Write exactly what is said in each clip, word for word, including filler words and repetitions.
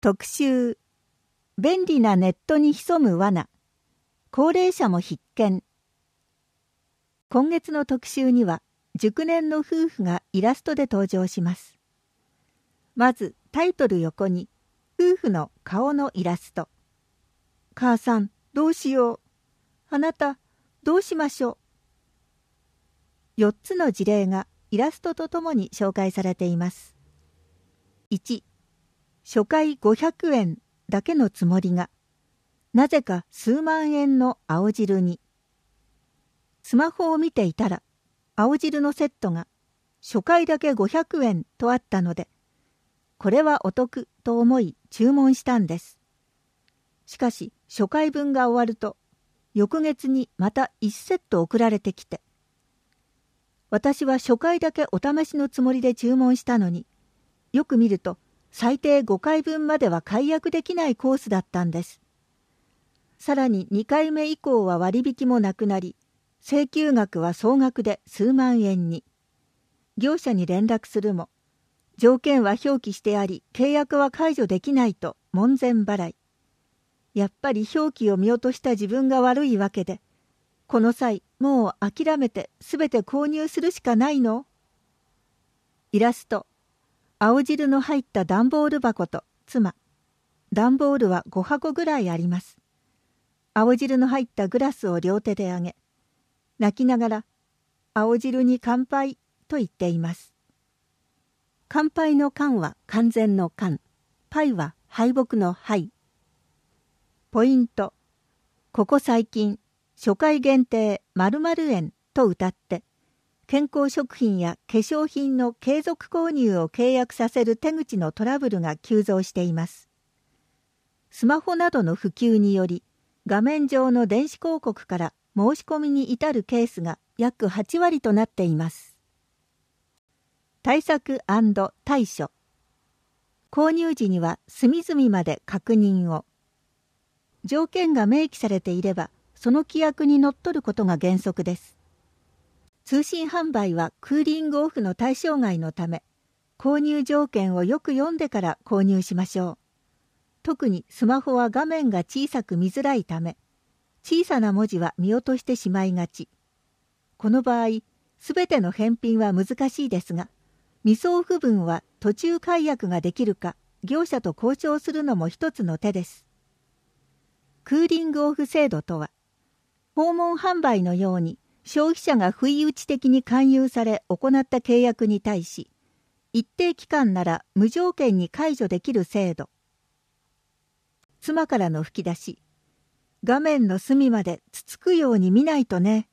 特集、便利なネットに潜む罠、高齢者も必見。今月の特集には、熟年の夫婦がイラストで登場します。まずタイトル横に、夫婦の顔のイラスト。母さん、どうしよう。あなた、どうしましょう。よっつの事例がイラストとともに紹介されています。いち、初回ごひゃくえんだけのつもりが、なぜか数万円の青汁に。スマホを見ていたら、青汁のセットが初回だけごひゃくえんとあったので、これはお得と思い注文したんです。しかし初回分が終わると、翌月にまたいちセット送られてきて、私は初回だけお試しのつもりで注文したのに、よく見ると最低ごかいぶんまでは解約できないコースだったんです。さらににかいめ以降は割引もなくなり、請求額は総額で数万円に。業者に連絡するも、条件は表記してあり、契約は解除できないと門前払い。やっぱり表記を見落とした自分が悪いわけで、この際もう諦めてすべて購入するしかないの。イラスト。青汁の入った段ボール箱と妻。段ボールはごはこぐらいあります。青汁の入ったグラスを両手であげ、泣きながら、青汁に乾杯と言っています。乾杯の乾は完全の乾、パイは敗北の敗。ポイント。ここ最近、初回限定〇〇円と謳って、健康食品や化粧品の継続購入を契約させる手口のトラブルが急増しています。スマホなどの普及により、画面上の電子広告から申し込みに至るケースが約はちわりとなっています。対策&対処。購入時には隅々まで確認を。条件が明記されていれば、その規約にのっとることが原則です。通信販売はクーリングオフの対象外のため、購入条件をよく読んでから購入しましょう。特にスマホは画面が小さく見づらいため、小さな文字は見落としてしまいがち。この場合、すべての返品は難しいですが、未送付分は途中解約ができるか、業者と交渉するのも一つの手です。クーリングオフ制度とは、訪問販売のように消費者が不意打ち的に勧誘され行った契約に対し、一定期間なら無条件に解除できる制度。妻からの吹き出し。画面の隅までつつくように見ないとね。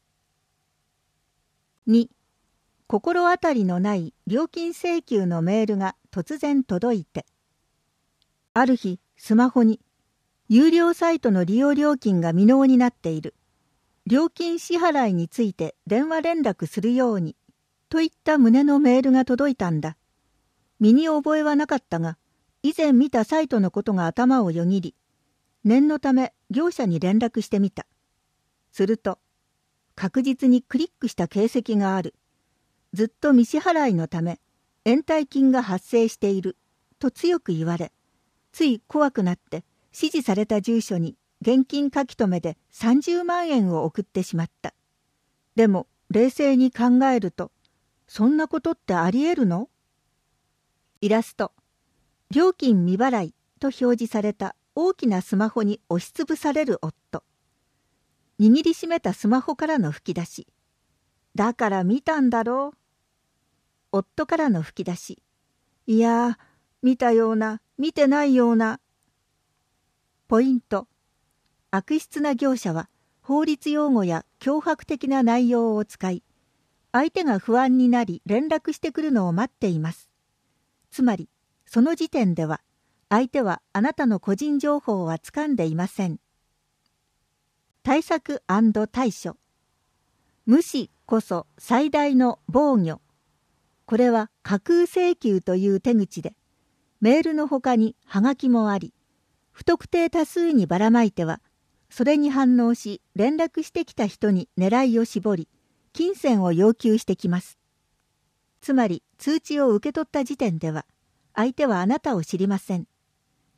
に、心当たりのない料金請求のメールが突然届いて。ある日、スマホに、有料サイトの利用料金が未納になっている。料金支払いについて電話連絡するように、といった旨のメールが届いたんだ。身に覚えはなかったが、以前見たサイトのことが頭をよぎり、念のため業者に連絡してみた。すると、確実にクリックした形跡がある。ずっと未支払いのため、延滞金が発生している、と強く言われ、つい怖くなって指示された住所に現金書き留めでさんじゅうまんえんを送ってしまった。でも、冷静に考えると、そんなことってあり得るの？イラスト。料金未払いと表示された大きなスマホに押しつぶされる夫。握りしめたスマホからの吹き出し。だから見たんだろう。夫からの吹き出し。いやー、見たような、見てないような。ポイント。悪質な業者は法律用語や脅迫的な内容を使い、相手が不安になり連絡してくるのを待っています。つまり、その時点では、相手はあなたの個人情報は掴んでいません。対策&対処。無視こそ最大の防御。これは架空請求という手口で、メールのほかにハガキもあり、不特定多数にばらまいては、それに反応し連絡してきた人に狙いを絞り、金銭を要求してきます。つまり通知を受け取った時点では、相手はあなたを知りません。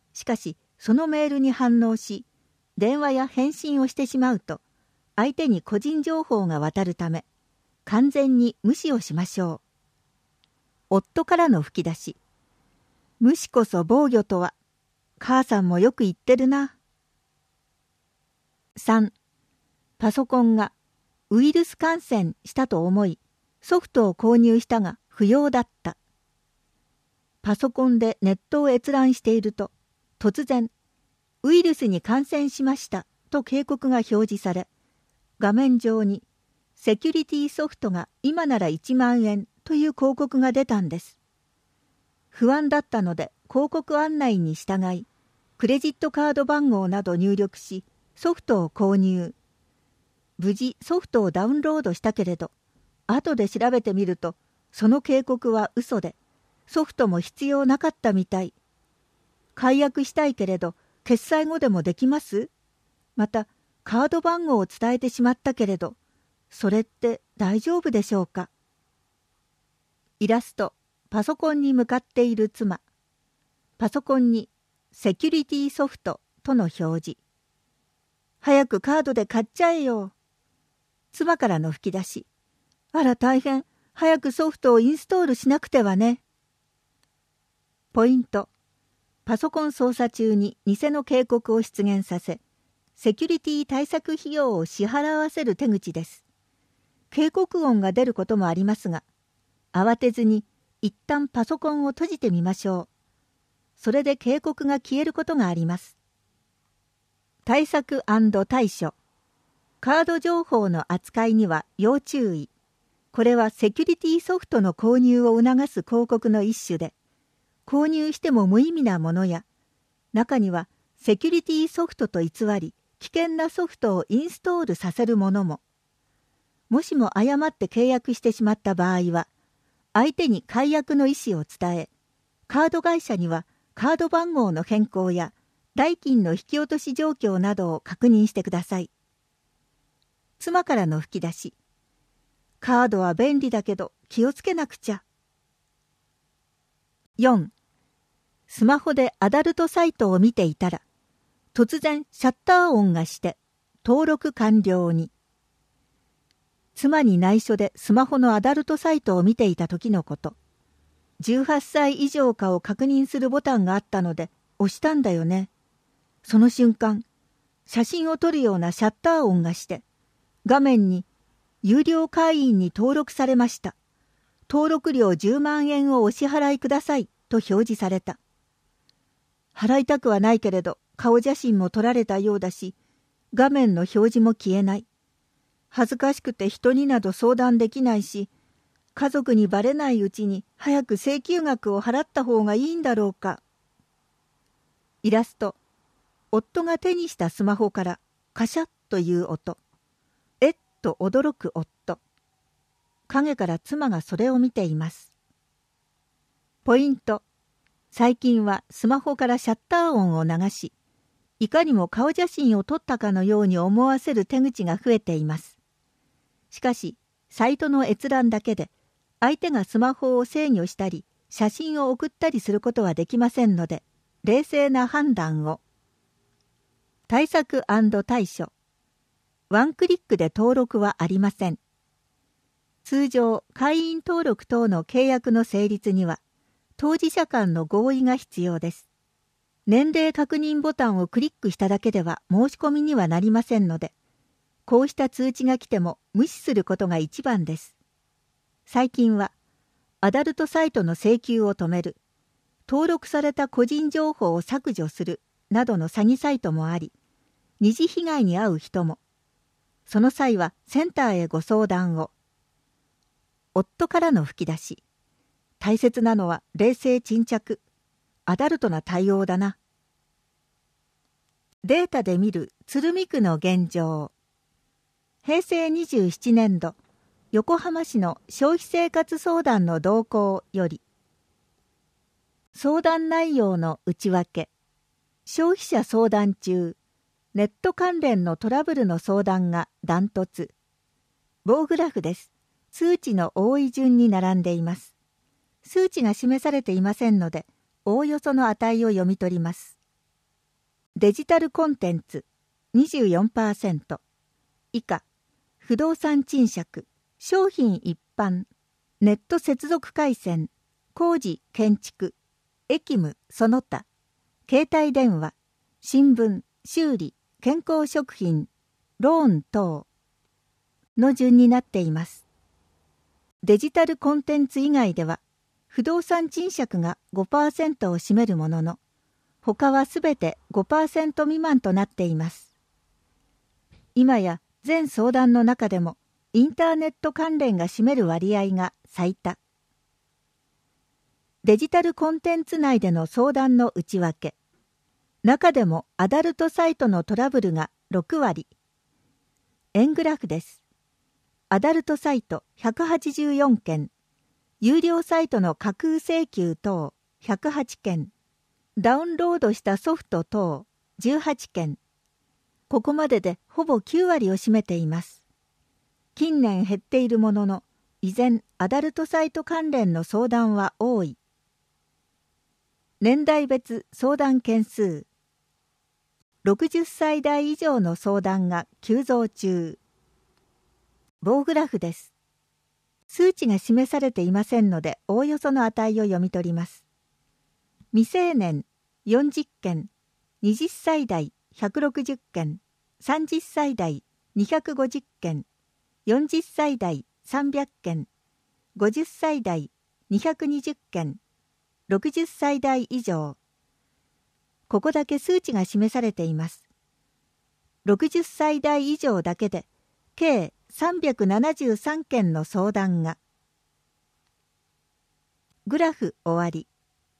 しかしそのメールに反応し、電話や返信をしてしまうと、相手に個人情報が渡るため、完全に無視をしましょう。夫からの吹き出し。無視こそ防御とは、母さんもよく言ってるな。さん. パソコンがウイルス感染したと思い、ソフトを購入したが不要だった。パソコンでネットを閲覧していると、突然、ウイルスに感染しましたと警告が表示され、画面上にセキュリティソフトが今ならいちまんえんという広告が出たんです。不安だったので広告案内に従い、クレジットカード番号など入力し、ソフトを購入。無事ソフトをダウンロードしたけれど、後で調べてみると、その警告は嘘で、ソフトも必要なかったみたい。解約したいけれど、決済後でもできます？また、カード番号を伝えてしまったけれど、それって大丈夫でしょうか？イラスト、パソコンに向かっている妻。パソコンにセキュリティソフトとの表示。早くカードで買っちゃえよ。妻からの吹き出し。あら大変、早くソフトをインストールしなくてはね。ポイント。パソコン操作中に偽の警告を出現させ、セキュリティ対策費用を支払わせる手口です。警告音が出ることもありますが、慌てずに一旦パソコンを閉じてみましょう。それで警告が消えることがあります。対策&対処。カード情報の扱いには要注意。これはセキュリティソフトの購入を促す広告の一種で、購入しても無意味なものや、中にはセキュリティソフトと偽り、危険なソフトをインストールさせるものも。もしも誤って契約してしまった場合は、相手に解約の意思を伝え、カード会社にはカード番号の変更や代金の引き落とし状況などを確認してください。妻からの吹き出し。カードは便利だけど気をつけなくちゃ。よん. スマホでアダルトサイトを見ていたら、突然シャッター音がして、登録完了に。妻に内緒でスマホのアダルトサイトを見ていた時のこと。じゅうはっさい以上かを確認するボタンがあったので、押したんだよね。その瞬間、写真を撮るようなシャッター音がして、画面に、有料会員に登録されました。登録料じゅうまんえんをお支払いくださいと表示された。払いたくはないけれど、顔写真も撮られたようだし、画面の表示も消えない。恥ずかしくて人になど相談できないし、家族にバレないうちに早く請求額を払った方がいいんだろうか。イラスト。夫が手にしたスマホからカシャッという音。えっと驚く夫。影から妻がそれを見ています。ポイント。最近はスマホからシャッター音を流し、いかにも顔写真を撮ったかのように思わせる手口が増えています。しかし、サイトの閲覧だけで、相手がスマホを制御したり、写真を送ったりすることはできませんので、冷静な判断を。対策&対処。ワンクリックで登録はありません。通常、会員登録等の契約の成立には、当事者間の合意が必要です。年齢確認ボタンをクリックしただけでは申し込みにはなりませんので、こうした通知が来ても無視することが一番です。最近は、アダルトサイトの請求を止める、登録された個人情報を削除するなどの詐欺サイトもあり、二次被害に遭う人も、その際はセンターへご相談を。夫からの吹き出し。大切なのは冷静沈着。アダルトな対応だな。データで見る鶴見区の現状。へいせいにじゅうななねんど、横浜市の消費生活相談の動向より。相談内容の内訳。消費者相談中、ネット関連のトラブルの相談がダントツ。棒グラフです。数値の多い順に並んでいます。数値が示されていませんので、おおよその値を読み取ります。 デジタルコンテンツ にじゅうよんパーセント、以下、不動産賃借、商品一般、ネット接続回線、工事建築、役務その他、携帯電話、新聞、修理、健康食品、ローン等の順になっています。デジタルコンテンツ以外では、不動産賃借が ごパーセント を占めるものの、他はすべて ごパーセント 未満となっています。今や全相談の中でも、インターネット関連が占める割合が最多。デジタルコンテンツ内での相談の内訳。中でもアダルトサイトのトラブルがろくわり。円グラフです。アダルトサイトひゃくはちじゅうよんけん、有料サイトの架空請求等ひゃくはちけん、ダウンロードしたソフト等じゅうはちけん、ここまででほぼきゅうわりを占めています。近年減っているものの、依然アダルトサイト関連の相談は多い。年代別相談件数。ろくじゅっさい代以上の相談が急増中。棒グラフです。数値が示されていませんので、おおよその値を読み取ります。未成年よんじゅっけん、はたち代ひゃくろくじゅっけん、さんじゅっさい代にひゃくごじゅっけん、よんじゅっさい代さんびゃっけん、ごじゅっさい代にひゃくにじゅっけん、ろくじゅっさい代以上。ここだけ数値が示されています。ろくじゅっさい代以上だけで、計さんびゃくななじゅうさんけんの相談が。グラフ終わり。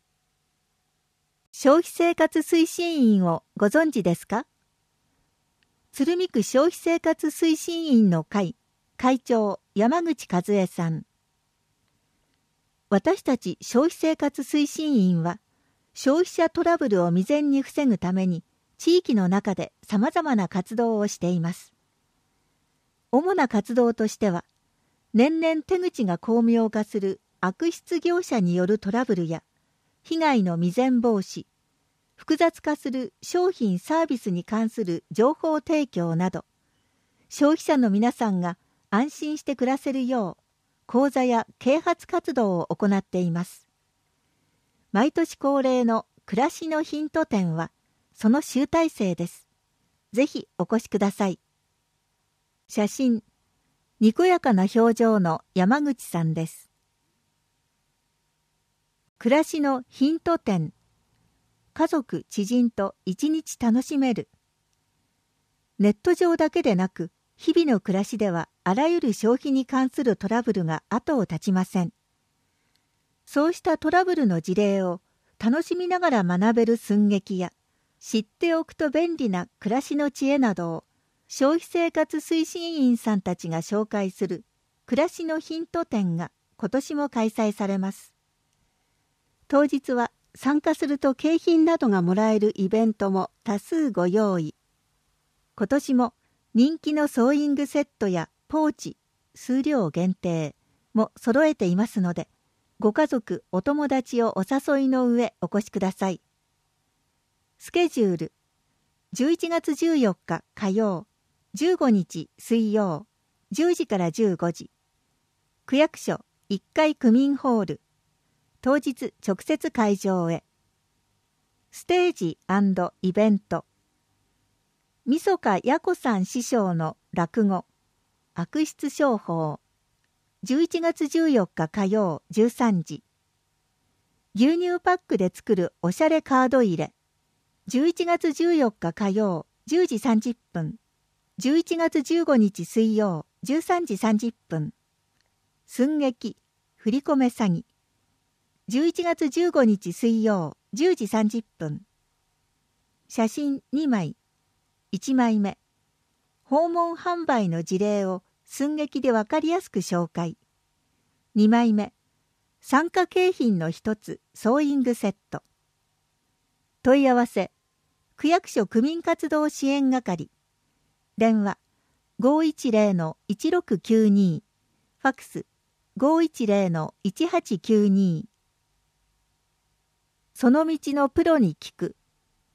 消費生活推進員をご存知ですか？鶴見区消費生活推進員の会会長山口和恵さん。私たち消費生活推進員は、消費者トラブルを未然に防ぐために地域の中でさまざまな活動をしています。主な活動としては、年々手口が巧妙化する悪質業者によるトラブルや、被害の未然防止、複雑化する商品サービスに関する情報提供など、消費者の皆さんが安心して暮らせるよう、講座や啓発活動を行っています。毎年恒例の暮らしのヒント展は、その集大成です。ぜひお越しください。写真、にこやかな表情の山口さんです。暮らしのヒント展。家族・知人と一日楽しめる。ネット上だけでなく、日々の暮らしではあらゆる消費に関するトラブルが後を絶ちません。そうしたトラブルの事例を楽しみながら学べる寸劇や、知っておくと便利な暮らしの知恵などを消費生活推進員さんたちが紹介する暮らしのヒント展が今年も開催されます。当日は参加すると景品などがもらえるイベントも多数ご用意。今年も人気のソーイングセットやポーチ、数量限定も揃えていますので、ご家族、お友達をお誘いの上お越しください。スケジュール。じゅういちがつじゅうよっか火曜、じゅうごにち水曜、じゅうじからじゅうごじ。区役所いっかい区民ホール。当日直接会場へ。ステージ&イベント。みそかやこさん師匠の落語、悪質商法。じゅういちがつじゅうよっか火曜じゅうさんじ。牛乳パックで作るおしゃれカード入れ。じゅういちがつじゅうよっか火曜じゅうじさんじゅっぷん。じゅういちがつじゅうごにち水曜じゅうさんじさんじゅっぷん。寸劇、振り込め詐欺。じゅういちがつじゅうごにち水曜じゅうじさんじゅっぷん。写真にまい。いちまいめ。訪問販売の事例を寸劇でわかりやすく紹介。にまいめ。参加景品のひとつ、ソーイングセット。問い合わせ。区役所区民活動支援係。電話 ごいちゼロのいちろくきゅうに。ファックス ごいちゼロのいちはちきゅうに。その道のプロに聞く。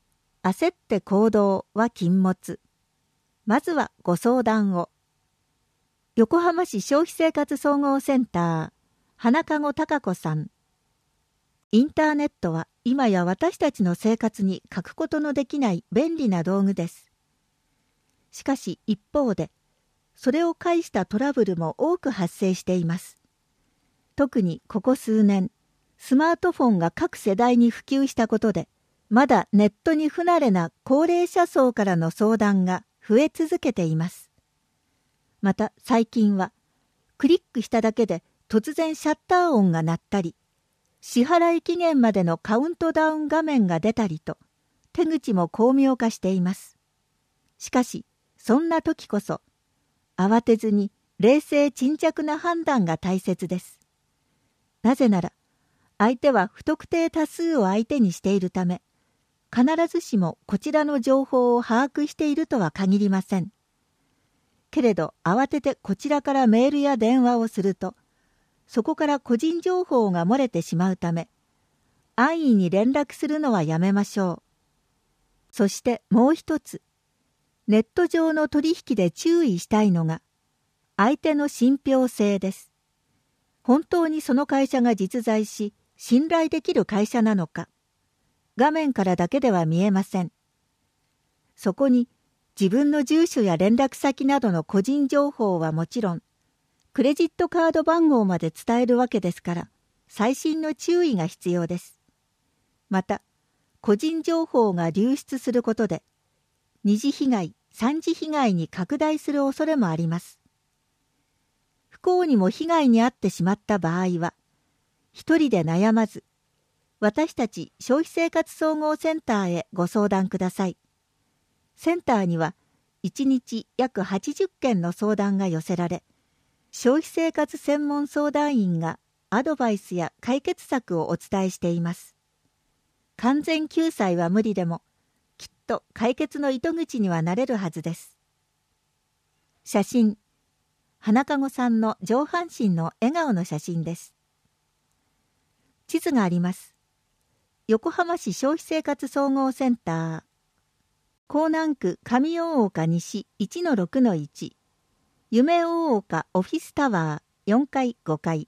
焦って行動は禁物。まずはご相談を。横浜市消費生活総合センター、花籠貴子さん。インターネットは今や私たちの生活に欠くことのできない便利な道具です。しかし一方で、それを介したトラブルも多く発生しています。特にここ数年、スマートフォンが各世代に普及したことで、まだネットに不慣れな高齢者層からの相談が増え続けています。また最近は、クリックしただけで突然シャッター音が鳴ったり、支払い期限までのカウントダウン画面が出たりと、手口も巧妙化しています。しかし、そんな時こそ、慌てずに冷静沈着な判断が大切です。なぜなら、相手は不特定多数を相手にしているため、必ずしもこちらの情報を把握しているとは限りません。けれど慌ててこちらからメールや電話をすると、そこから個人情報が漏れてしまうため、安易に連絡するのはやめましょう。そしてもう一つ、ネット上の取引で注意したいのが、相手の信憑性です。本当にその会社が実在し、信頼できる会社なのか、画面からだけでは見えません。そこに自分の住所や連絡先などの個人情報はもちろん、クレジットカード番号まで伝えるわけですから、細心の注意が必要です。また、個人情報が流出することで、二次被害、三次被害に拡大する恐れもあります。不幸にも被害に遭ってしまった場合は、一人で悩まず、私たち消費生活総合センターへご相談ください。センターにはいちにち約はちじゅっけんの相談が寄せられ、消費生活専門相談員がアドバイスや解決策をお伝えしています。完全救済は無理でも、きっと解決の糸口にはなれるはずです。写真、花籠さんの上半身の笑顔の写真です。地図があります。横浜市消費生活総合センター、港南区上大岡西 いちのろくのいち、夢大岡オフィスタワーよんかいごかい。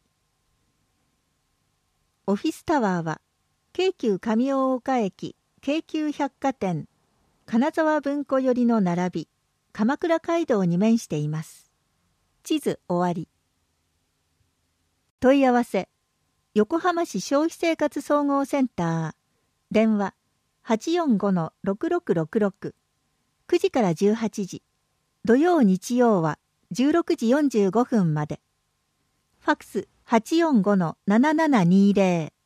オフィスタワーは、京急上大岡駅京急百貨店金沢文庫寄りの並び、鎌倉街道に面しています。地図終わり。問い合わせ、横浜市消費生活総合センター、電話 はちよんごのろくろくろくろく、くじからじゅうはちじ、土曜日曜はじゅうろくじよんじゅうごふんまで。ファクス はちよんごのななななにーぜろ。